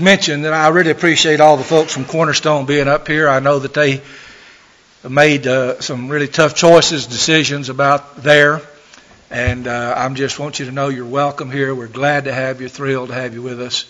mention that I really appreciate all the folks from Cornerstone being up here. I know that they made some really tough choices, decisions about there. And I just want you to know you're welcome here. We're glad to have you, thrilled to have you with us.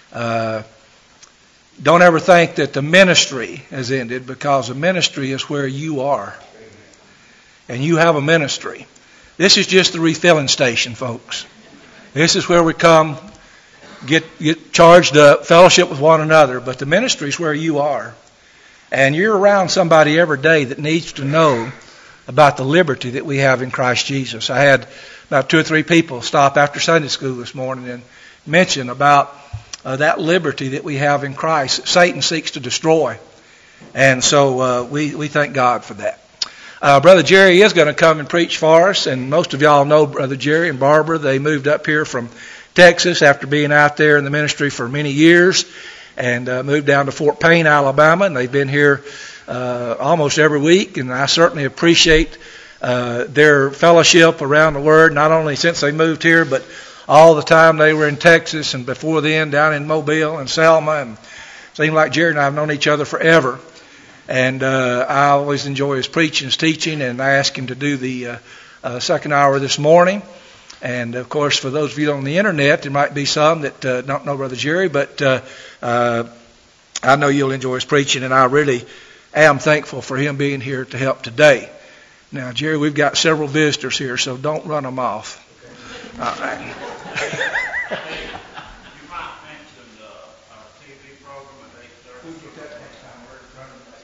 Don't ever think that the ministry has ended, because the ministry is where you are. And you have a ministry. This is just the refilling station, folks. This is where we come, get charged up, fellowship with one another. But the ministry is where you are. And you're around somebody every day that needs to know about the liberty that we have in Christ Jesus. I had about 2 or 3 people stop after Sunday school this morning and mention about that liberty that we have in Christ. Satan seeks to destroy. And so we thank God for that. Brother Jerry is going to come and preach for us. And most of y'all know Brother Jerry and Barbara. They moved up here from Texas after being out there in the ministry for many years, and moved down to Fort Payne, Alabama. And they've been here almost every week, and I certainly appreciate their fellowship around the Word, not only since they moved here, but all the time they were in Texas, and before then down in Mobile and Selma. And it seemed like Jerry and I have known each other forever. And I always enjoy his preaching, his teaching, and I asked him to do the second hour this morning. And, of course, for those of you on the Internet, there might be some that don't know Brother Jerry, but I know you'll enjoy his preaching, and I really am thankful for him being here to help today. Now, Jerry, we've got several visitors here, so don't run them off. Okay. All right. You might mention our TV program at 8:30. We'll get that next time. We're running late.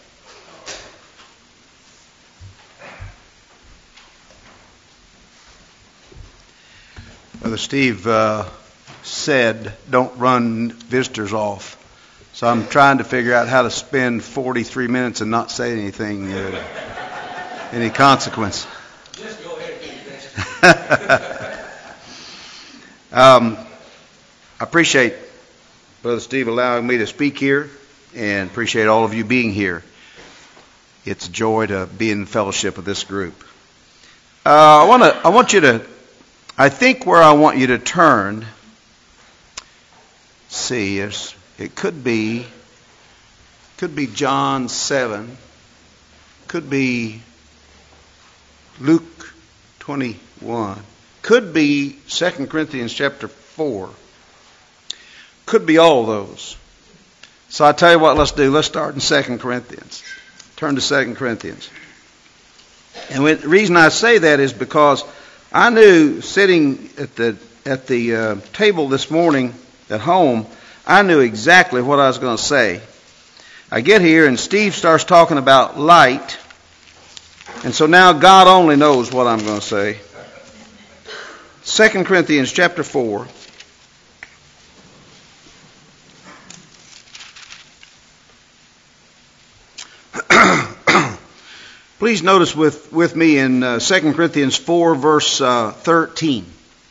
Brother Steve said, don't run visitors off. So I'm trying to figure out how to spend 43 minutes and not say anything, any consequence. Just go ahead and do this. I appreciate Brother Steve allowing me to speak here, and appreciate all of you being here. It's a joy to be in fellowship with this group. I think where I want you to turn, see, it could be John 7, could be Luke 21, could be 2 Corinthians chapter 4, could be all those. So I tell you what, let's do. Let's start in 2 Corinthians. Turn to 2 Corinthians. And the reason I say that is because I knew sitting at the table this morning at home, I knew exactly what I was going to say. I get here and Steve starts talking about light, and so now God only knows what I'm going to say. 2 Corinthians chapter 4. Please notice with me in 2 Corinthians 4, verse 13.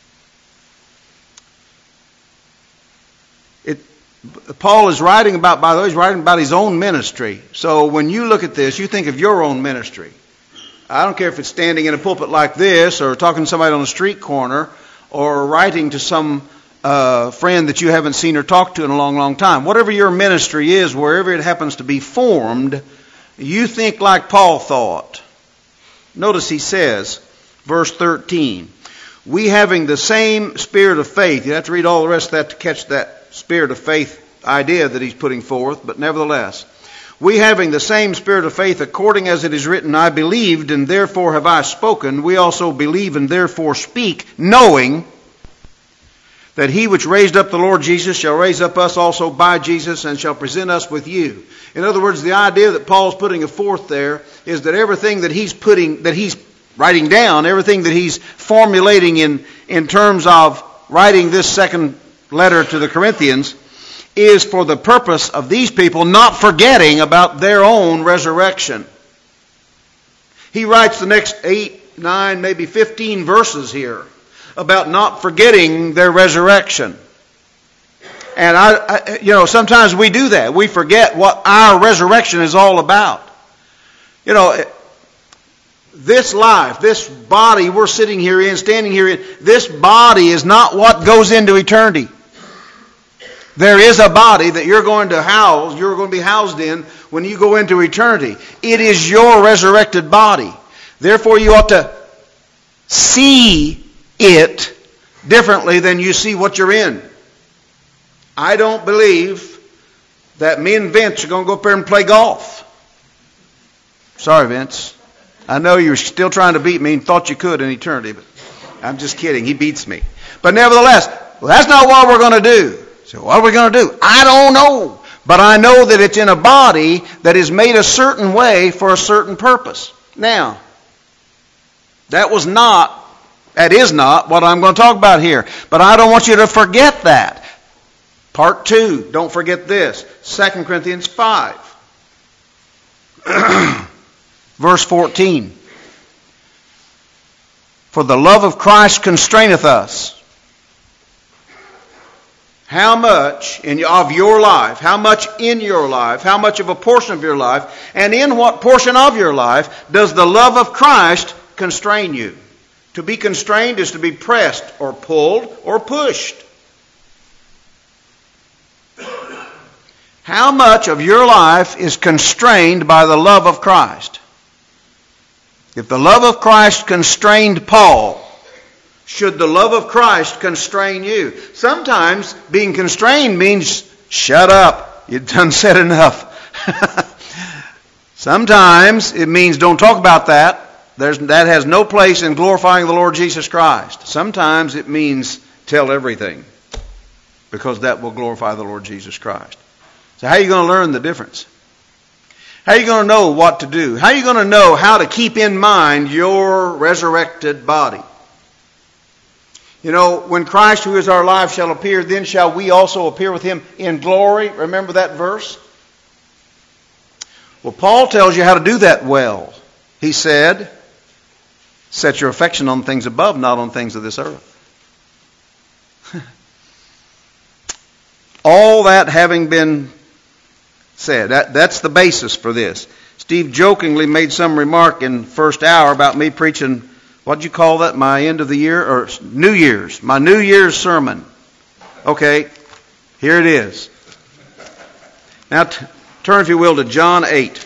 Paul is writing about, by the way, he's writing about his own ministry. So when you look at this, you think of your own ministry. I don't care if it's standing in a pulpit like this, or talking to somebody on a street corner, or writing to some friend that you haven't seen or talked to in a long, long time. Whatever your ministry is, wherever it happens to be formed, you think like Paul thought. Notice he says, verse 13, we having the same spirit of faith. You have to read all the rest of that to catch that spirit of faith idea that he's putting forth, but nevertheless, we having the same spirit of faith, according as it is written, I believed and therefore have I spoken. We also believe and therefore speak, knowing that he which raised up the Lord Jesus shall raise up us also by Jesus and shall present us with you. In other words, the idea that Paul's putting forth there is that everything that he's writing down, everything that he's formulating in terms of writing this second letter to the Corinthians, is for the purpose of these people not forgetting about their own resurrection. He writes the next 8, 9, maybe 15 verses here about not forgetting their resurrection. And I sometimes we do that. We forget what our resurrection is all about. This life, this body we're sitting here in, standing here in, this body is not what goes into eternity. There is a body that you're going to be housed in when you go into eternity. It is your resurrected body. Therefore, you ought to see it differently than you see what you're in. I don't believe that me and Vince are going to go up there and play golf. Sorry, Vince. I know you're still trying to beat me and thought you could in eternity, but I'm just kidding. He beats me. But nevertheless, that's not what we're going to do. So what are we going to do? I don't know. But I know that it's in a body that is made a certain way for a certain purpose. Now, that is not what I'm going to talk about here. But I don't want you to forget that. Part 2, don't forget this. 2 Corinthians 5. Verse 14. For the love of Christ constraineth us. How much of your life, how much in your life, how much of a portion of your life, and in what portion of your life does the love of Christ constrain you? To be constrained is to be pressed or pulled or pushed. How much of your life is constrained by the love of Christ? If the love of Christ constrained Paul, should the love of Christ constrain you? Sometimes being constrained means, shut up, you've done said enough. Sometimes it means don't talk about that. That has no place in glorifying the Lord Jesus Christ. Sometimes it means tell everything, because that will glorify the Lord Jesus Christ. So how are you going to learn the difference? How are you going to know what to do? How are you going to know how to keep in mind your resurrected body? You know, when Christ, who is our life, shall appear, then shall we also appear with Him in glory. Remember that verse? Well, Paul tells you how to do that well. He said, set your affection on things above, not on things of this earth. All that having been said, that's the basis for this. Steve jokingly made some remark in first hour about me preaching, what'd you call that, my end of the year, or New Year's, my New Year's sermon. Okay, here it is. Now turn, if you will, to John 8.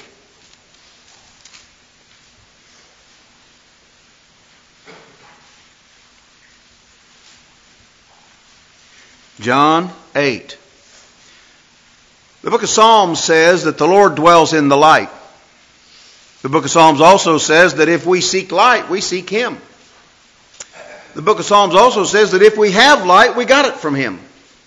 John 8. The book of Psalms says that the Lord dwells in the light. The book of Psalms also says that if we seek light, we seek Him. The book of Psalms also says that if we have light, we got it from Him.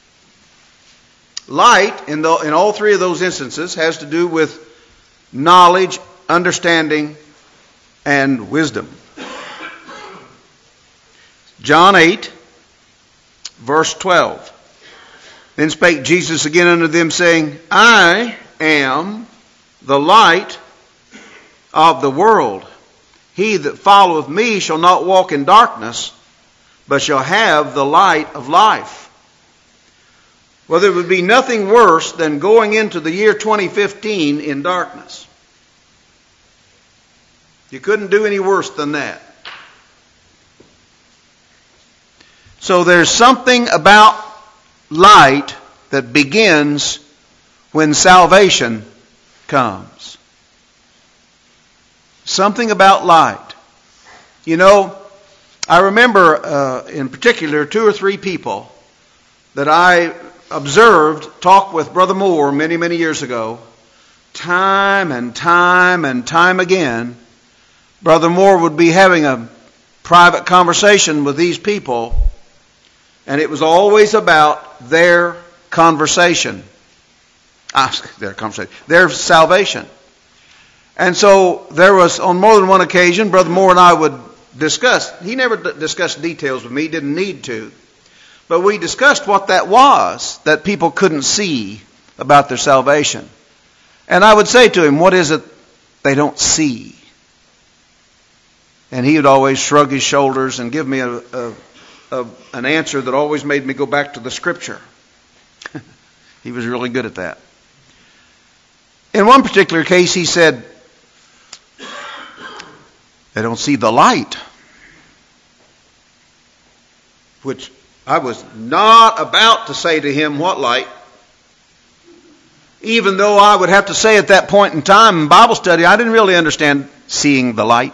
Light, in all three of those instances, has to do with knowledge, understanding, and wisdom. John 8, verse 12. Then spake Jesus again unto them, saying, I am the light of the world. He that followeth me shall not walk in darkness, but shall have the light of life. Well, there would be nothing worse than going into the year 2015 in darkness. You couldn't do any worse than that. So there's something about light that begins when salvation comes. Something about light. You know, I remember in particular 2 or 3 people that I observed talk with Brother Moore many, many years ago. Time and time and time again, Brother Moore would be having a private conversation with these people, and it was always about their conversation. Their salvation. And so there was, on more than one occasion, Brother Moore and I would discuss. He never discussed details with me, didn't need to. But we discussed what that was that people couldn't see about their salvation. And I would say to him, what is it they don't see? And he would always shrug his shoulders and give me an answer that always made me go back to the Scripture. He was really good at that. In one particular case, he said, they don't see the light. Which I was not about to say to him, what light? Even though I would have to say at that point in time in Bible study, I didn't really understand seeing the light.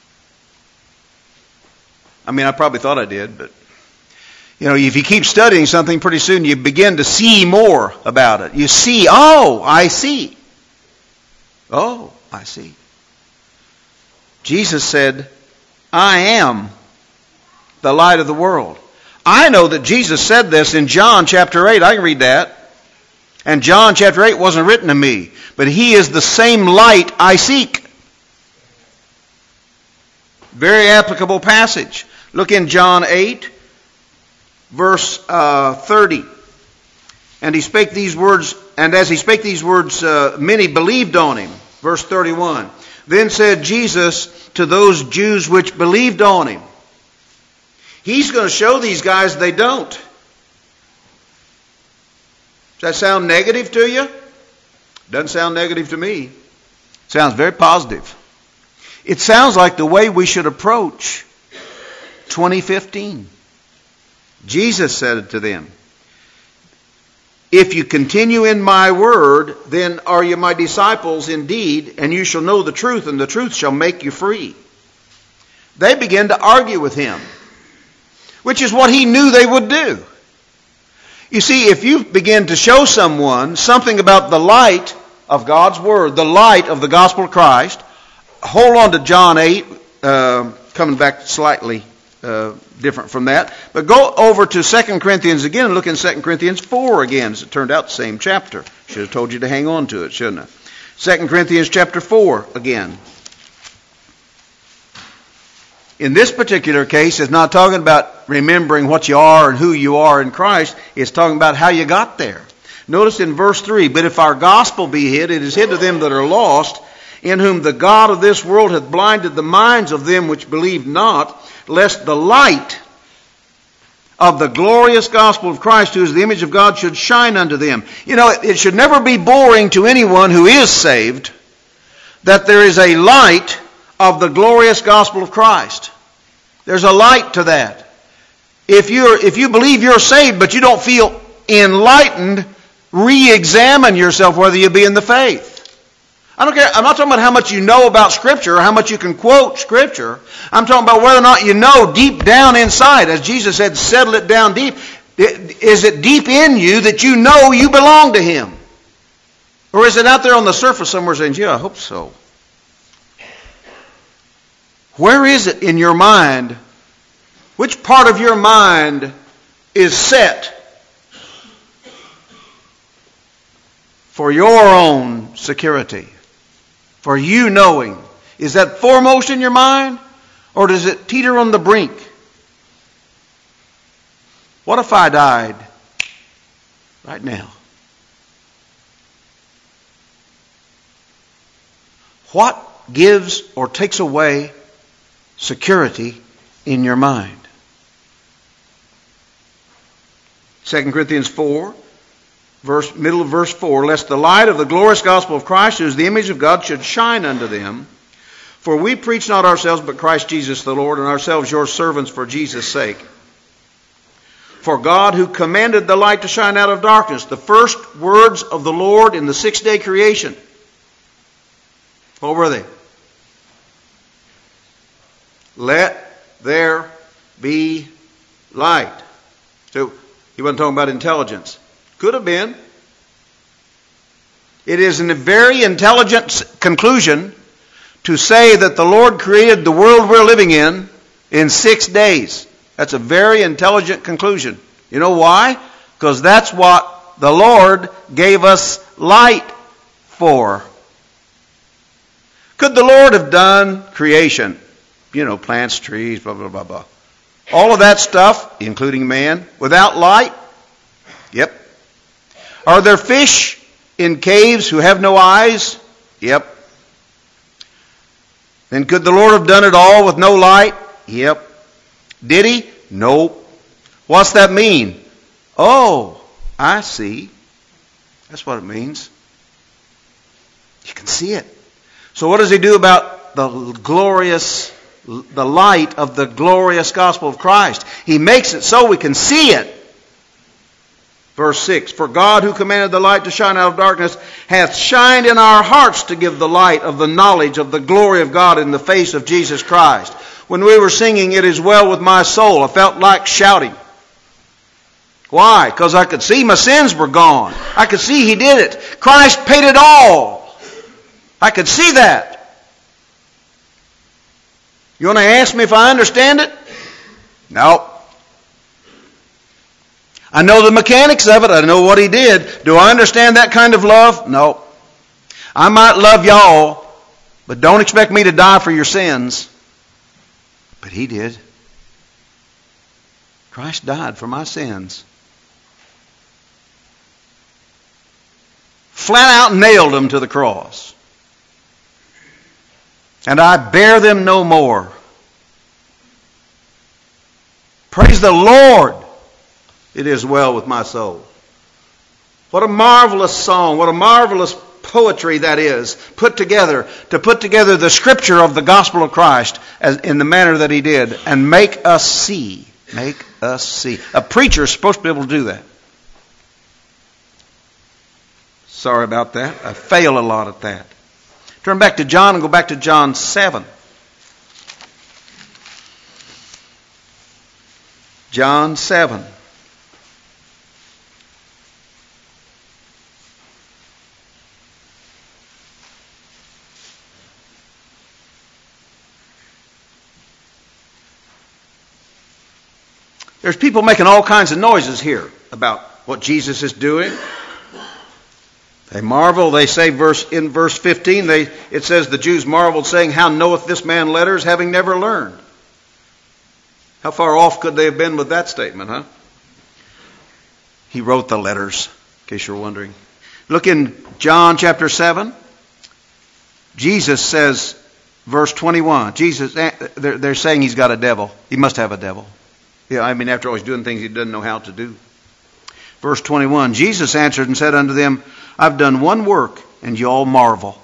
I mean, I probably thought I did, but if you keep studying something, pretty soon you begin to see more about it. You see, oh, I see. Oh, I see. Jesus said, I am the light of the world. I know that Jesus said this in John chapter 8. I can read that. And John chapter 8 wasn't written to me, but He is the same light I seek. Very applicable passage. Look in John 8, verse 30. And He spake these words, and as He spake these words, many believed on Him. Verse 31. Then said Jesus to those Jews which believed on Him. He's going to show these guys they don't. Does that sound negative to you? Doesn't sound negative to me. It sounds very positive. It sounds like the way we should approach 2015. Jesus said to them, if you continue in my word, then are you my disciples indeed, and you shall know the truth, and the truth shall make you free. They began to argue with Him, which is what He knew they would do. You see, if you begin to show someone something about the light of God's Word, the light of the gospel of Christ, hold on to John 8, coming back slightly different from that. But go over to 2 Corinthians again and look in 2 Corinthians 4 again. As it turned out, the same chapter. Should have told you to hang on to it, shouldn't I? 2 Corinthians chapter 4 again. In this particular case, it's not talking about remembering what you are and who you are in Christ. It's talking about how you got there. Notice in verse 3, but if our gospel be hid, it is hid to them that are lost, in whom the God of this world hath blinded the minds of them which believe not, lest the light of the glorious gospel of Christ, who is the image of God, should shine unto them. It should never be boring to anyone who is saved that there is a light of the glorious gospel of Christ. There's a light to that. If you believe you're saved but you don't feel enlightened, re-examine yourself whether you be in the faith. I don't care. I'm not talking about how much you know about Scripture or how much you can quote Scripture. I'm talking about whether or not you know deep down inside. As Jesus said, settle it down deep. Is it deep in you that you know you belong to Him? Or is it out there on the surface somewhere saying, yeah, I hope so? Where is it in your mind? Which part of your mind is set for your own security? For you knowing? Is that foremost in your mind? Or does it teeter on the brink? What if I died right now? What gives or takes away security in your mind? 2 Corinthians 4, middle of verse 4, lest the light of the glorious gospel of Christ, who is the image of God, should shine unto them. For we preach not ourselves, but Christ Jesus the Lord, and ourselves your servants for Jesus' sake. For God, who commanded the light to shine out of darkness, the first words of the Lord in the 6-day creation. What were they? Let there be light. So he wasn't talking about intelligence. Could have been. It is a very intelligent conclusion to say that the Lord created the world we're living in 6 days. That's a very intelligent conclusion. You know why? Because that's what the Lord gave us light for. Could the Lord have done creation? Plants, trees, blah, blah, blah, blah. All of that stuff, including man, without light? Yep. Are there fish in caves who have no eyes? Yep. Then could the Lord have done it all with no light? Yep. Did He? Nope. What's that mean? Oh, I see. That's what it means. You can see it. So what does He do about the light of the glorious gospel of Christ? He makes it so we can see it. Verse 6, for God who commanded the light to shine out of darkness hath shined in our hearts to give the light of the knowledge of the glory of God in the face of Jesus Christ. When we were singing, It Is Well With My Soul, I felt like shouting. Why? Because I could see my sins were gone. I could see He did it. Christ paid it all. I could see that. You want to ask me if I understand it? No. I know the mechanics of it. I know what He did. Do I understand that kind of love? No. I might love y'all, but don't expect me to die for your sins. But He did. Christ died for my sins. Flat out nailed them to the cross. And I bear them no more. Praise the Lord. It is well with my soul. What a marvelous song. What a marvelous poetry that is. Put together. To put together the Scripture of the gospel of Christ in the manner that He did. And make us see. Make us see. A preacher is supposed to be able to do that. Sorry about that. I fail a lot at that. Turn back to John and go back to John 7. John 7. There's people making all kinds of noises here about what Jesus is doing. They marvel. They say in verse 15, it says the Jews marveled, saying, How knoweth this man letters, having never learned? How far off could they have been with that statement, huh? He wrote the letters, in case you're wondering. Look in John chapter 7. Jesus says, verse 21, they're saying he's got a devil. He must have a devil. Yeah, I mean, after all, he's doing things he doesn't know how to do. Verse 21, Jesus answered and said unto them, I've done one work, and you all marvel.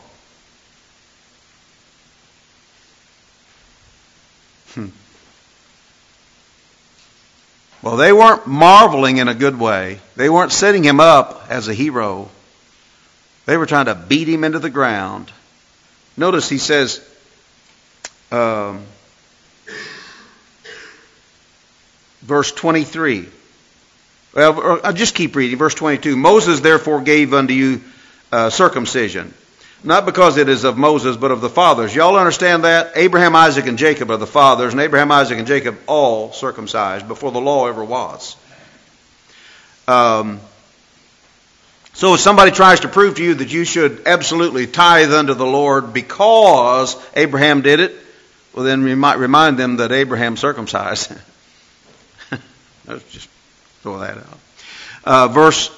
Well, they weren't marveling in a good way. They weren't setting him up as a hero. They were trying to beat him into the ground. Notice he says, verse 23. Well, I'll just keep reading. Verse 22. Moses therefore gave unto you circumcision. Not because it is of Moses, but of the fathers. Y'all understand that? Abraham, Isaac, and Jacob are the fathers, and Abraham, Isaac, and Jacob all circumcised before the law ever was. So if somebody tries to prove to you that you should absolutely tithe unto the Lord because Abraham did it, well then we might remind them that Abraham circumcised. Let's just throw that out. Verse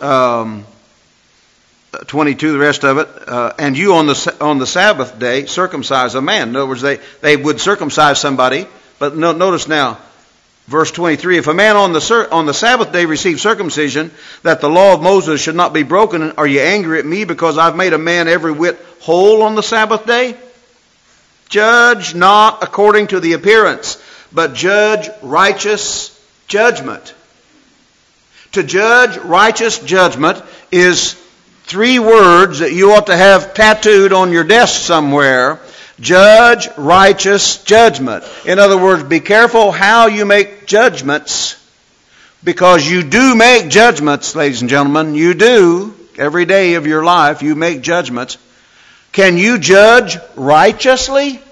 22, the rest of it, and you on the Sabbath day circumcise a man. In other words, they would circumcise somebody, but notice now, verse 23, if a man on the Sabbath day receives circumcision, that the law of Moses should not be broken, are you angry at me because I've made a man every whit whole on the Sabbath day? Judge not according to the appearance, but judge righteous judgment. To judge righteous judgment is 3 words that you ought to have tattooed on your desk somewhere. Judge righteous judgment. In other words, be careful how you make judgments, because you do make judgments, ladies and gentlemen. You do. Every day of your life you make judgments. Can you judge righteously?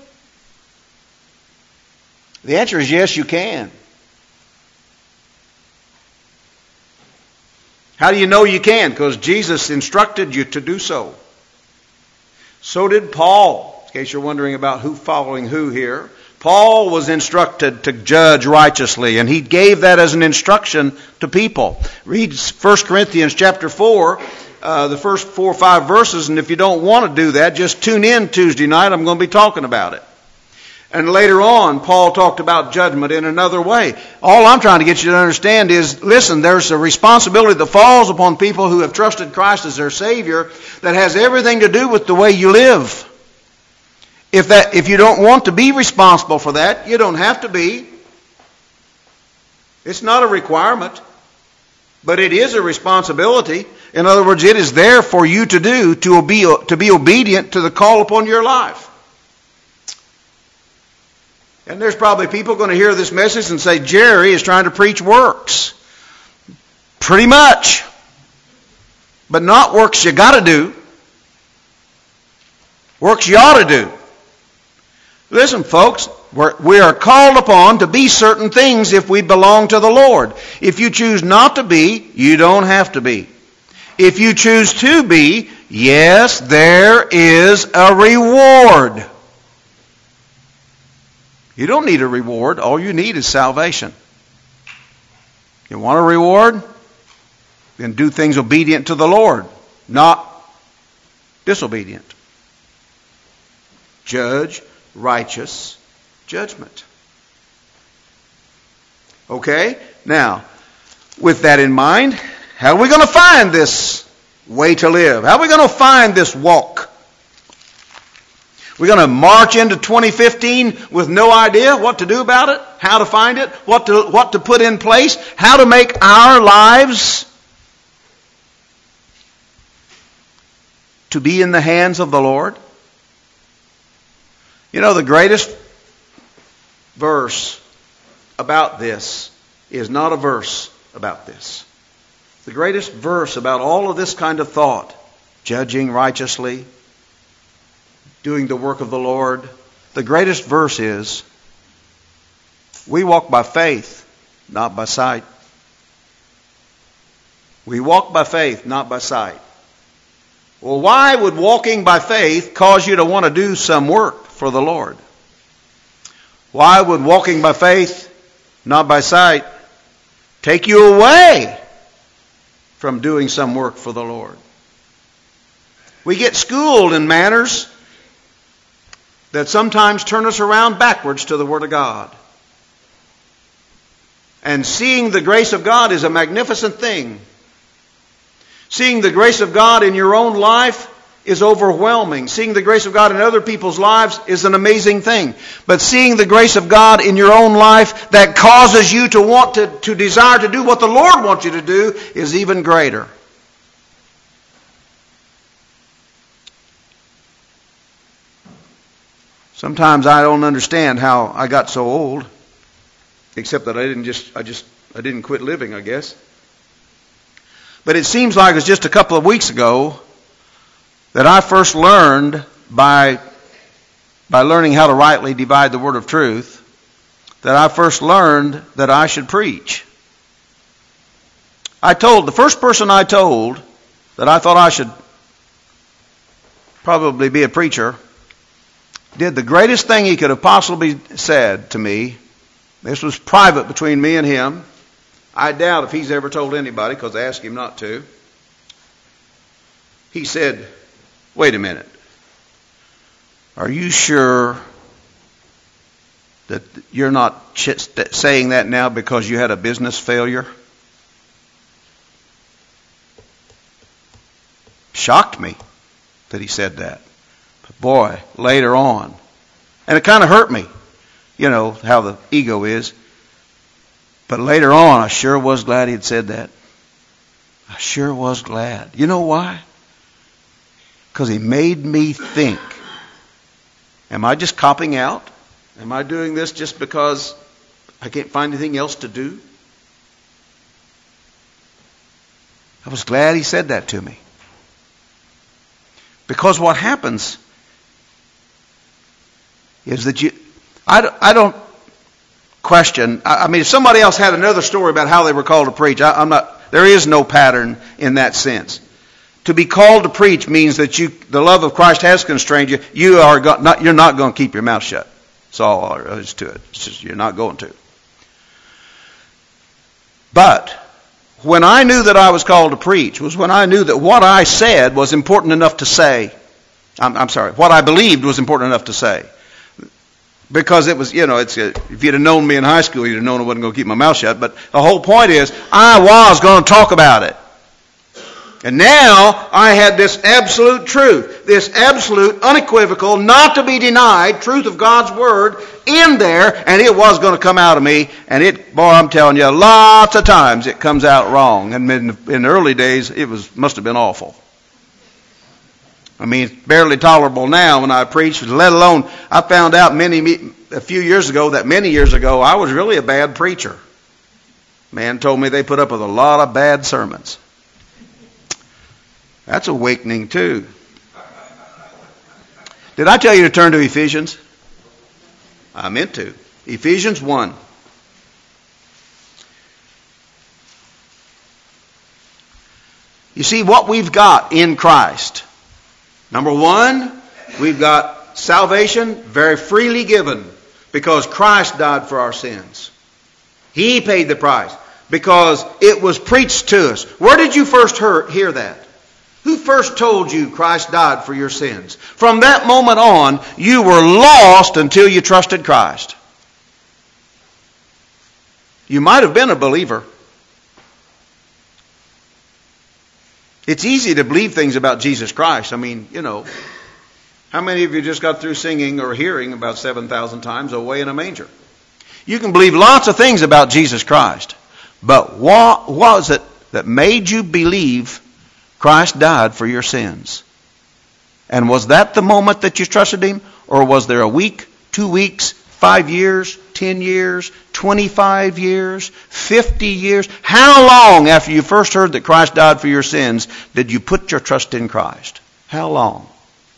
The answer is yes, you can. How do you know you can? Because Jesus instructed you to do so. So did Paul. In case you're wondering about who following who here. Paul was instructed to judge righteously, and he gave that as an instruction to people. Read 1 Corinthians chapter 4, the first 4 or 5 verses, and if you don't want to do that, just tune in Tuesday night. I'm going to be talking about it. And later on, Paul talked about judgment in another way. All I'm trying to get you to understand is, listen, there's a responsibility that falls upon people who have trusted Christ as their Savior that has everything to do with the way you live. If you don't want to be responsible for that, you don't have to be. It's not a requirement. But it is a responsibility. In other words, it is there for you to do, to be obedient to the call upon your life. And there's probably people going to hear this message and say, Jerry is trying to preach works. Pretty much. But not works you got to do. Works you ought to do. Listen, folks, we are called upon to be certain things if we belong to the Lord. If you choose not to be, you don't have to be. If you choose to be, yes, there is a reward. You don't need a reward. All you need is salvation. You want a reward? Then do things obedient to the Lord, not disobedient. Judge righteous judgment. Okay? Now, with that in mind, how are we going to find this way to live? How are we going to find this walk? We're going to march into 2015 with no idea what to do about it, how to find it, what to put in place, how to make our lives to be in the hands of the Lord. You know, the greatest verse about this is not a verse about this. The greatest verse about all of this kind of thought, judging righteously, doing the work of the Lord, the greatest verse is, we walk by faith, not by sight. We walk by faith, not by sight. Well, why would walking by faith cause you to want to do some work for the Lord? Why would walking by faith, not by sight, take you away from doing some work for the Lord? We get schooled in manners that sometimes turn us around backwards to the Word of God. And seeing the grace of God is a magnificent thing. Seeing the grace of God in your own life is overwhelming. Seeing the grace of God in other people's lives is an amazing thing. But seeing the grace of God in your own life that causes you to want to desire to do what the Lord wants you to do is even greater. Sometimes I don't understand how I got so old, except that I didn't quit living, I guess. But it seems like it was just a couple of weeks ago that I first learned by learning how to rightly divide the word of truth, that I first learned that I should preach. The first person I told that I thought I should probably be a preacher did the greatest thing he could have possibly said to me. This was private between me and him. I doubt if he's ever told anybody because I asked him not to. He said, "Wait a minute. Are you sure that you're not saying that now because you had a business failure?" Shocked me that he said that. But boy, later on, and it kind of hurt me, you know, how the ego is. But later on, I sure was glad he had said that. I sure was glad. You know why? Because he made me think. Am I just copping out? Am I doing this just because I can't find anything else to do? I was glad he said that to me. Because what happens is that I don't question. I mean, if somebody else had another story about how they were called to preach, there is no pattern in that sense. To be called to preach means that the love of Christ has constrained you. You're not going to keep your mouth shut. That's all there is to it. It's just, you're not going to. But when I knew that I was called to preach was when I knew that what I said was important enough to say. What I believed was important enough to say. Because it was, if you'd have known me in high school, you'd have known I wasn't going to keep my mouth shut. But the whole point is, I was going to talk about it. And now I had this absolute truth this absolute, unequivocal, not to be denied truth of God's Word in there, and it was going to come out of me. And I'm telling you, lots of times it comes out wrong. And in the early days, must have been awful. I mean, it's barely tolerable now when I preach, let alone I found out a few years ago that many years ago I was really a bad preacher. Man told me they put up with a lot of bad sermons. That's awakening too. Did I tell you to turn to Ephesians? I meant to. Ephesians 1. You see what we've got in Christ. Number one, we've got salvation very freely given because Christ died for our sins. He paid the price because it was preached to us. Where did you first hear that? Who first told you Christ died for your sins? From that moment on, you were lost until you trusted Christ. You might have been a believer. It's easy to believe things about Jesus Christ. I mean, how many of you just got through singing or hearing about 7,000 times away in a manger? You can believe lots of things about Jesus Christ. But what was it that made you believe Christ died for your sins? And was that the moment that you trusted Him? Or was there a week, 2 weeks, 5 years, 10 years, 25 years, 50 years? How long after you first heard that Christ died for your sins did you put your trust in Christ? How long?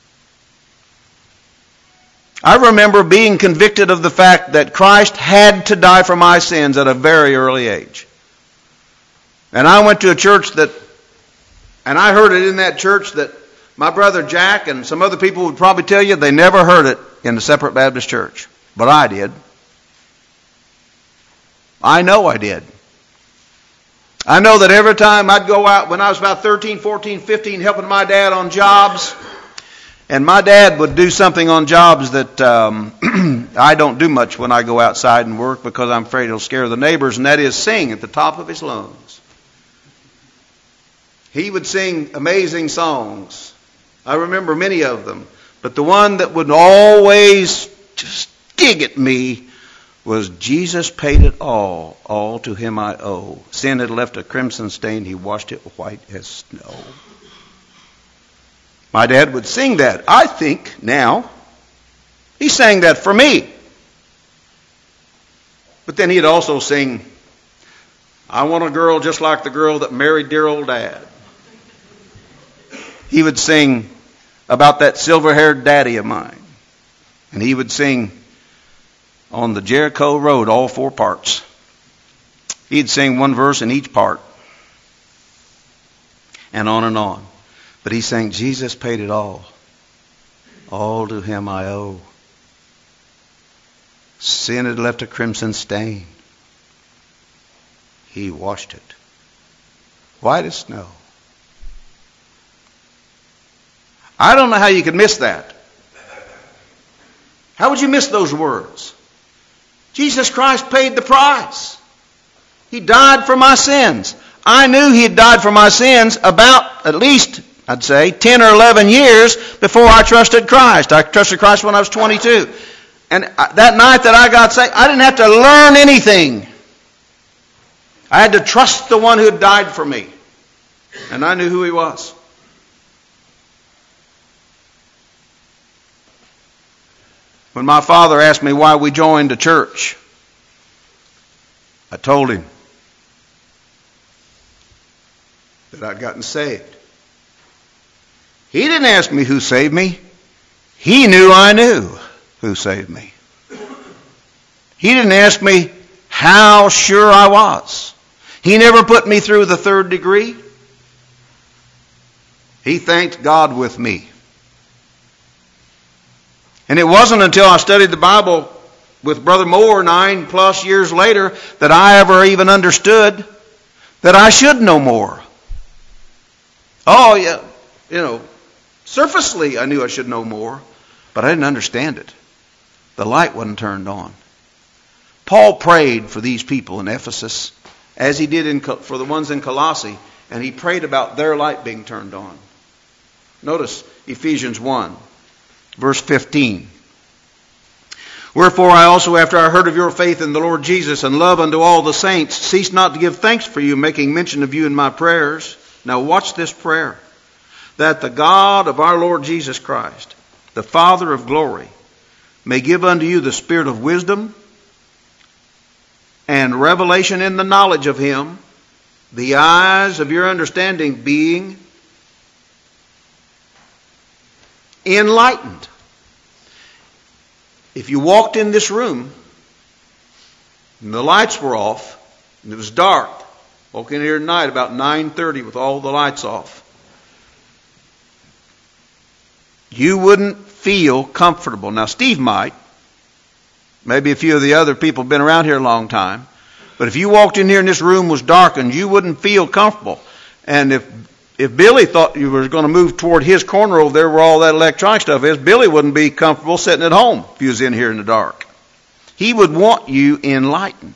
I remember being convicted of the fact that Christ had to die for my sins at a very early age. And I went to a church and I heard it in that church that my brother Jack and some other people would probably tell you they never heard it in the Separate Baptist Church. But I did. I know I did. I know that every time I'd go out when I was about 13, 14, 15 helping my dad on jobs, and my dad would do something on jobs that I don't do much when I go outside and work because I'm afraid it'll scare the neighbors, and that is sing at the top of his lungs. He would sing amazing songs. I remember many of them. But the one that would always just dig at me was Jesus paid it all to Him I owe. Sin had left a crimson stain, He washed it white as snow. My dad would sing that. I think now he sang that for me. But then he'd also sing, I want a girl just like the girl that married dear old Dad. He would sing about that silver-haired daddy of mine. And he would sing on the Jericho Road, all 4 parts. He'd sing one verse in each part. And on and on. But he sang, Jesus paid it all. All to Him I owe. Sin had left a crimson stain. He washed it white as snow. I don't know how you could miss that. How would you miss those words? Jesus Christ paid the price. He died for my sins. I knew He had died for my sins about at least, I'd say, 10 or 11 years before I trusted Christ. I trusted Christ when I was 22. And that night that I got saved, I didn't have to learn anything. I had to trust the one who had died for me. And I knew who He was. When my father asked me why we joined a church, I told him that I'd gotten saved. He didn't ask me who saved me. He knew I knew who saved me. He didn't ask me how sure I was. He never put me through the 3rd degree. He thanked God with me. And it wasn't until I studied the Bible with Brother Moore 9+ years later that I ever even understood that I should know more. Oh, yeah, surfacely I knew I should know more, but I didn't understand it. The light wasn't turned on. Paul prayed for these people in Ephesus, as he did for the ones in Colossae, and he prayed about their light being turned on. Notice Ephesians 1, verse 15. Wherefore I also, after I heard of your faith in the Lord Jesus and love unto all the saints, cease not to give thanks for you, making mention of you in my prayers. Now watch this prayer. That the God of our Lord Jesus Christ, the Father of glory, may give unto you the spirit of wisdom and revelation in the knowledge of Him, the eyes of your understanding being enlightened. If you walked in this room and the lights were off and it was dark, walk in here tonight about 9:30 with all the lights off, you wouldn't feel comfortable. Now, Steve might. Maybe a few of the other people have been around here a long time. But if you walked in here and this room was darkened, you wouldn't feel comfortable. And if Billy thought you were going to move toward his corner over there where all that electronic stuff is, Billy wouldn't be comfortable sitting at home if he was in here in the dark. He would want you enlightened.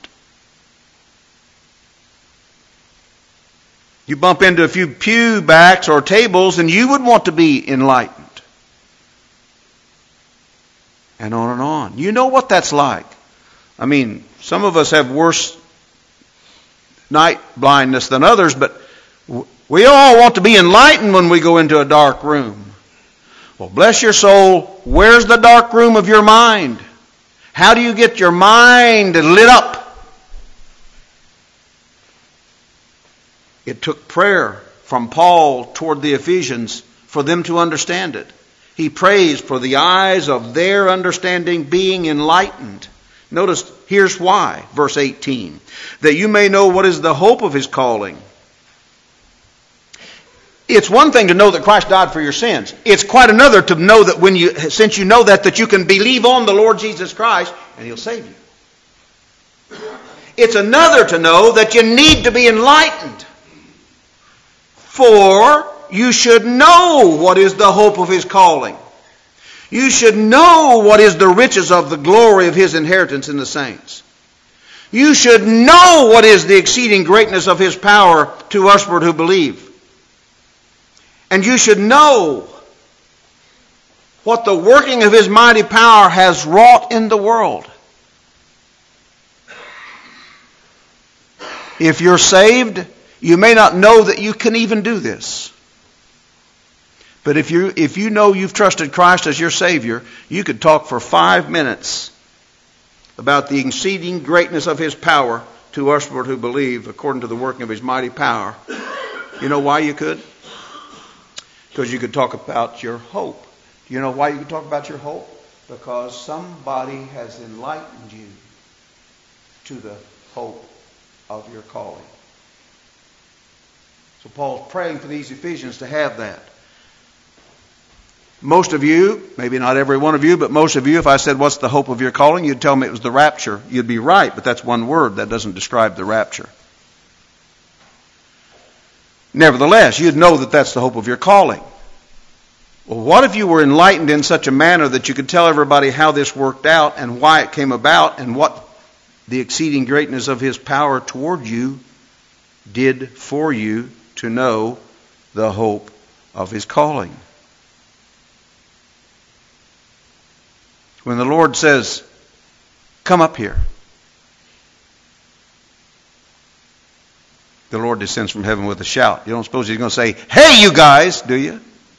You bump into a few pew backs or tables and you would want to be enlightened. And on and on. You know what that's like. I mean, some of us have worse night blindness than others, but we all want to be enlightened when we go into a dark room. Well, bless your soul, where's the dark room of your mind? How do you get your mind lit up? It took prayer from Paul toward the Ephesians for them to understand it. He prays for the eyes of their understanding being enlightened. Notice, here's why, verse 18. That you may know what is the hope of His calling. It's one thing to know that Christ died for your sins. It's quite another to know that since you know that you can believe on the Lord Jesus Christ and He'll save you. It's another to know that you need to be enlightened. For you should know what is the hope of His calling. You should know what is the riches of the glory of His inheritance in the saints. You should know what is the exceeding greatness of His power to usward who believe. And you should know what the working of His mighty power has wrought in the world. If you're saved, you may not know that you can even do this. But if you know you've trusted Christ as your Savior, you could talk for 5 minutes about the exceeding greatness of His power to usward who believe according to the working of His mighty power. You know why you could? Because you could talk about your hope. Do you know why you could talk about your hope? Because somebody has enlightened you to the hope of your calling. So Paul's praying for these Ephesians to have that. Most of you, maybe not every one of you, but most of you, if I said, what's the hope of your calling? You'd tell me it was the rapture. You'd be right, but that's one word. That doesn't describe the rapture. Nevertheless, you'd know that that's the hope of your calling. Well, what if you were enlightened in such a manner that you could tell everybody how this worked out and why it came about and what the exceeding greatness of His power toward you did for you to know the hope of His calling? When the Lord says, come up here, the Lord descends from heaven with a shout. You don't suppose He's going to say, hey, you guys, do you?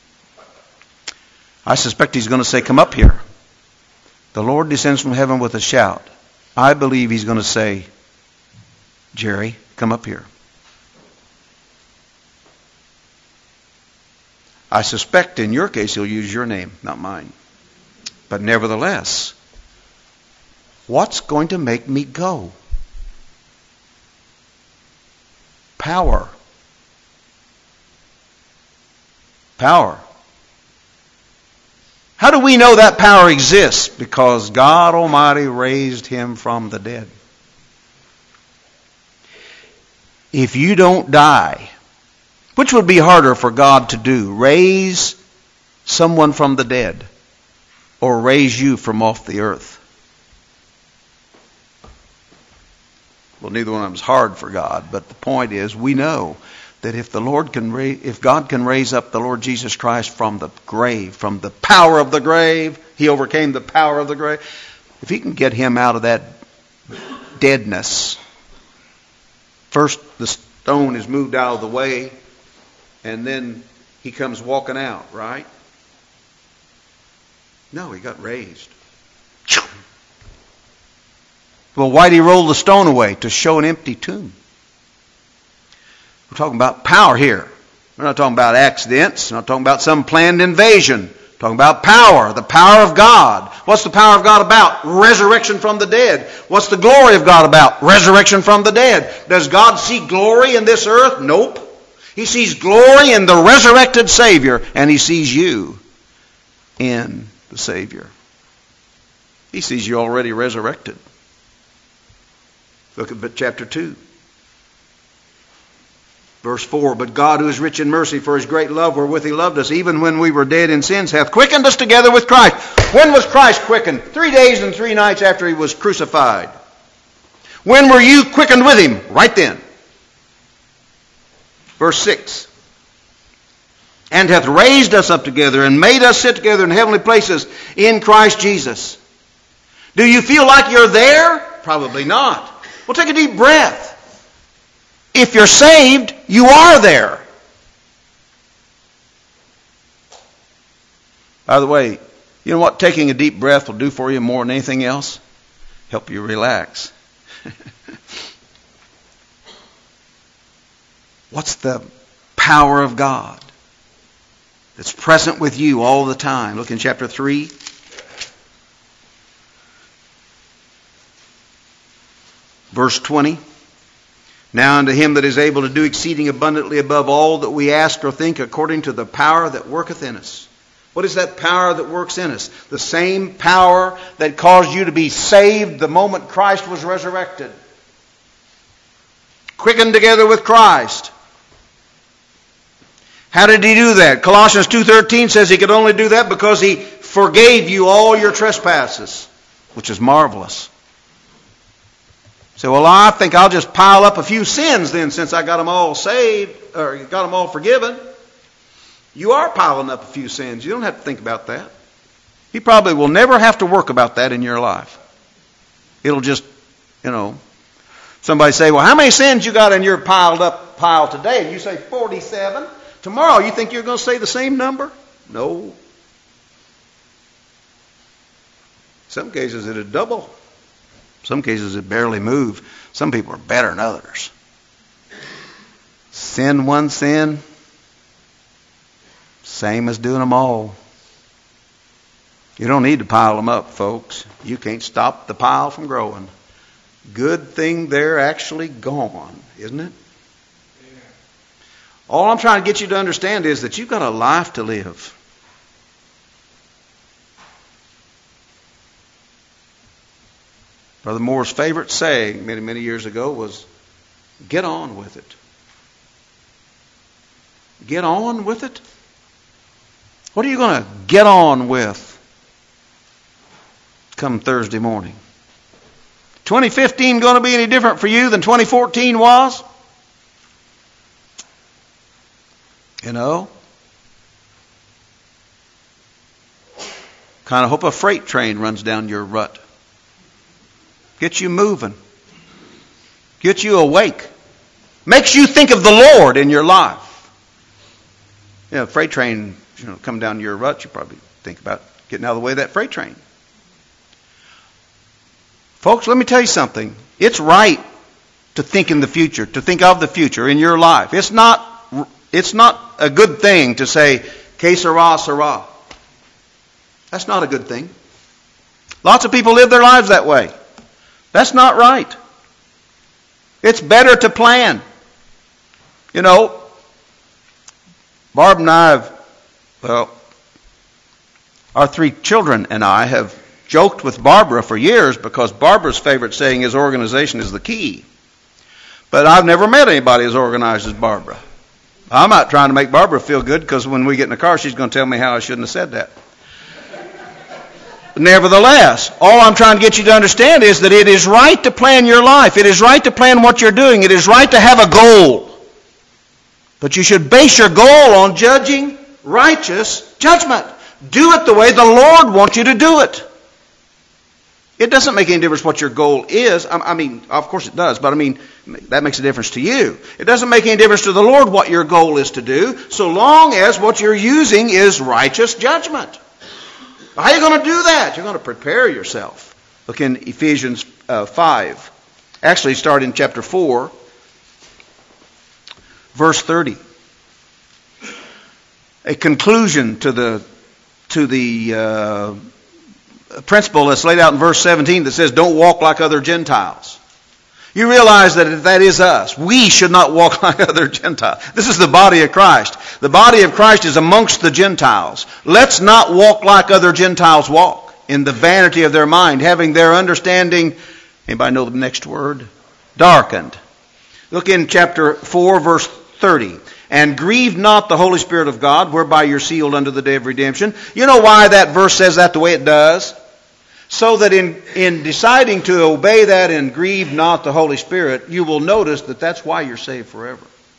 I suspect He's going to say, come up here. The Lord descends from heaven with a shout. I believe He's going to say, Jerry, come up here. I suspect in your case He'll use your name, not mine. But nevertheless, what's going to make me go? Power. Power. How do we know that power exists? Because God Almighty raised Him from the dead. If you don't die, which would be harder for God to do? Raise someone from the dead or raise you from off the earth? Well, neither one of them is hard for God, but the point is we know that if God can raise up the Lord Jesus Christ from the grave, from the power of the grave, He overcame the power of the grave. If He can get Him out of that deadness, first the stone is moved out of the way, and then He comes walking out, right? No, He got raised. Well, why did He roll the stone away? To show an empty tomb. We're talking about power here. We're not talking about accidents. We're not talking about some planned invasion. We're talking about power, the power of God. What's the power of God about? Resurrection from the dead. What's the glory of God about? Resurrection from the dead. Does God see glory in this earth? Nope. He sees glory in the resurrected Savior, and He sees you in the Savior. He sees you already resurrected. Look at chapter 2. Verse 4, but God, who is rich in mercy, for His great love wherewith He loved us, even when we were dead in sins, hath quickened us together with Christ. When was Christ quickened? 3 days and 3 nights after He was crucified. When were you quickened with Him? Right then. Verse 6, and hath raised us up together and made us sit together in heavenly places in Christ Jesus. Do you feel like you're there? Probably not. Well, take a deep breath. If you're saved, you are there. By the way, you know what taking a deep breath will do for you more than anything else? Help you relax. What's the power of God that's present with you all the time? Look in chapter 3. Verse 20. Now unto Him that is able to do exceeding abundantly above all that we ask or think, according to the power that worketh in us. What is that power that works in us? The same power that caused you to be saved the moment Christ was resurrected. Quickened together with Christ. How did He do that? Colossians 2:13 says He could only do that because He forgave you all your trespasses, which is marvelous. So, well, I think I'll just pile up a few sins then since I got them all saved, or got them all forgiven. You are piling up a few sins. You don't have to think about that. You probably will never have to work about that in your life. It'll just, somebody say, well, how many sins you got in your piled up pile today? And you say 47. Tomorrow, you think you're going to say the same number? No. Some cases it'll double. Some cases it barely move. Some people are better than others. Sin one sin, same as doing them all. You don't need to pile them up, folks. You can't stop the pile from growing. Good thing they're actually gone, isn't it? Yeah. All I'm trying to get you to understand is that you've got a life to live. Brother Moore's favorite saying many, many years ago was, get on with it. Get on with it? What are you going to get on with come Thursday morning? 2015 going to be any different for you than 2014 was? Kind of hope a freight train runs down your rut. Get you moving. Get you awake. Makes you think of the Lord in your life. Freight train, come down your rut, you probably think about getting out of the way of that freight train. Folks, let me tell you something. It's right to think in the future, to think of the future in your life. It's not a good thing to say, que sera, sera. That's not a good thing. Lots of people live their lives that way. That's not right. It's better to plan. Barb and I our 3 children and I have joked with Barbara for years because Barbara's favorite saying is organization is the key. But I've never met anybody as organized as Barbara. I'm not trying to make Barbara feel good because when we get in the car, she's going to tell me how I shouldn't have said that. Nevertheless, all I'm trying to get you to understand is that it is right to plan your life. It is right to plan what you're doing. It is right to have a goal. But you should base your goal on judging righteous judgment. Do it the way the Lord wants you to do it. It doesn't make any difference what your goal is. I mean, of course it does, but I mean, that makes a difference to you. It doesn't make any difference to the Lord what your goal is to do, so long as what you're using is righteous judgment. How are you going to do that? You're going to prepare yourself. Look in Ephesians 5. Actually, start in chapter 4, verse 30. A conclusion to the principle that's laid out in verse 17 that says, don't walk like other Gentiles. You realize that that is us. We should not walk like other Gentiles. This is the body of Christ. The body of Christ is amongst the Gentiles. Let's not walk like other Gentiles walk, in the vanity of their mind, having their understanding, anybody know the next word? Darkened. Look in chapter 4, verse 30. And grieve not the Holy Spirit of God, whereby you're sealed unto the day of redemption. You know why that verse says that the way it does? So that in deciding to obey that and grieve not the Holy Spirit, you will notice that that's why you're saved forever.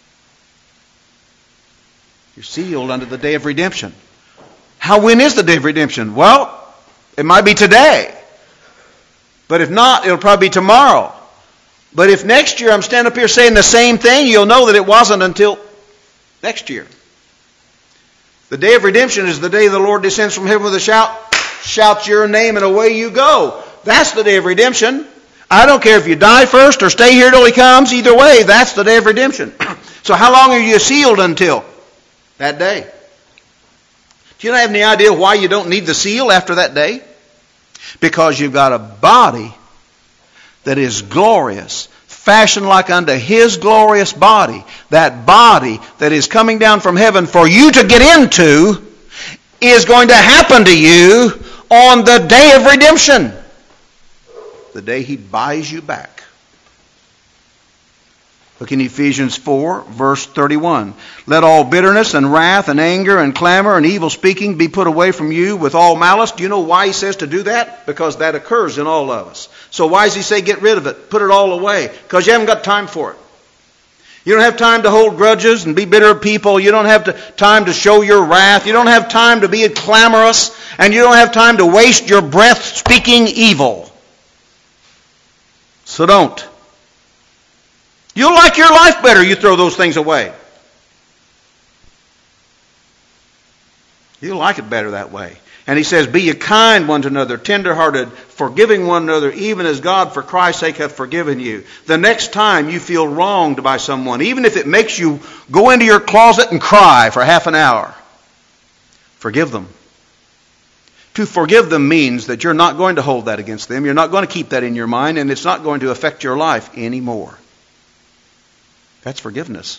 You're sealed unto the day of redemption. When is the day of redemption? Well, it might be today. But if not, it'll probably be tomorrow. But if next year I'm standing up here saying the same thing, you'll know that it wasn't until next year. The day of redemption is the day the Lord descends from heaven with a shout, shouts your name, and away you go. That's the day of redemption. I don't care if you die first or stay here till He comes. Either way, that's the day of redemption. So how long are you sealed until? That day. Do you have any idea why you don't need the seal after that day? Because you've got a body that is glorious, fashioned like unto His glorious body. That body that is coming down from heaven for you to get into is going to happen to you on the day of redemption. The day He buys you back. Look in Ephesians 4, verse 31. Let all bitterness and wrath and anger and clamor and evil speaking be put away from you with all malice. Do you know why He says to do that? Because that occurs in all of us. So why does He say get rid of it? Put it all away. Because you haven't got time for it. You don't have time to hold grudges and be bitter at people. You don't have time to show your wrath. You don't have time to be clamorous. And you don't have time to waste your breath speaking evil. So don't. You'll like your life better. You throw those things away. You'll like it better that way. And He says, be ye kind one to another, tender-hearted, forgiving one another, even as God for Christ's sake hath forgiven you. The next time you feel wronged by someone, even if it makes you go into your closet and cry for half an hour, forgive them. To forgive them means that you're not going to hold that against them. You're not going to keep that in your mind, and it's not going to affect your life anymore. That's forgiveness.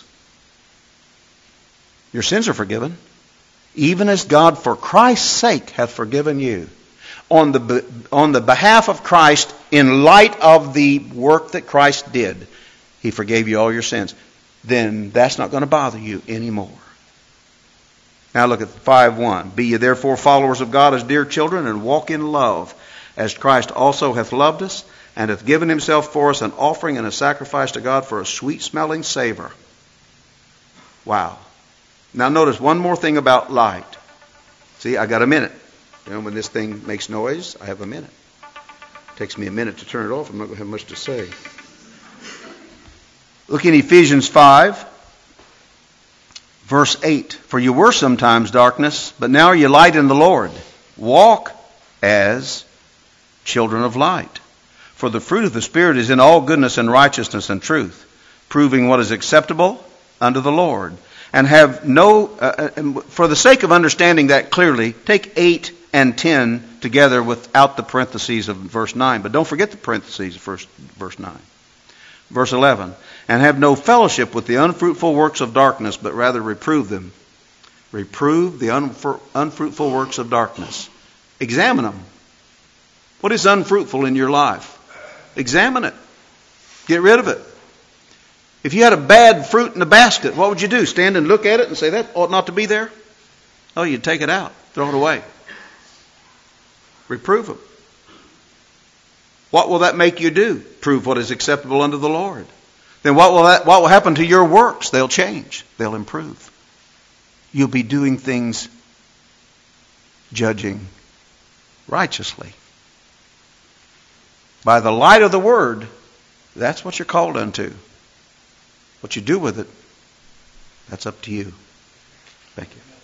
Your sins are forgiven. Even as God for Christ's sake hath forgiven you. On the behalf of Christ, in light of the work that Christ did, He forgave you all your sins. Then that's not going to bother you anymore. Now look at 5:1. Be ye therefore followers of God as dear children, and walk in love, as Christ also hath loved us, and hath given Himself for us an offering and a sacrifice to God for a sweet-smelling savor. Wow. Now notice one more thing about light. See, I got a minute. And when this thing makes noise, I have a minute. It takes me a minute to turn it off. I'm not going to have much to say. Look in Ephesians 5, verse 8. For you were sometimes darkness, but now are you light in the Lord. Walk as children of light. For the fruit of the Spirit is in all goodness and righteousness and truth, proving what is acceptable unto the Lord. And have for the sake of understanding that clearly, take 8 and 10 together without the parentheses of verse 9. But don't forget the parentheses of verse 9. Verse 11. And have no fellowship with the unfruitful works of darkness, but rather reprove them. Reprove the unfruitful works of darkness. Examine them. What is unfruitful in your life? Examine it. Get rid of it. If you had a bad fruit in a basket, what would you do? Stand and look at it and say, that ought not to be there? Oh, you'd take it out. Throw it away. Reprove them. What will that make you do? Prove what is acceptable unto the Lord. then what will happen to your works? They'll change. They'll improve. You'll be doing things judging righteously. By the light of the Word, that's what you're called unto. What you do with it, that's up to you. Thank you.